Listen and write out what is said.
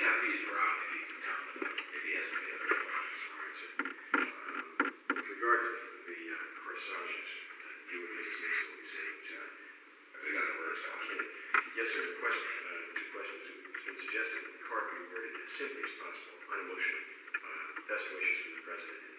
Yeah, if he's around, if he can come, if he has any other questions. All right, sir. With regard to the corsages, you and Mrs. Mason will be saying, Have they got the words down? yes, sir. The question, two questions. It's been suggested that the car be worded as simply as possible, unemotional. Best wishes from the president.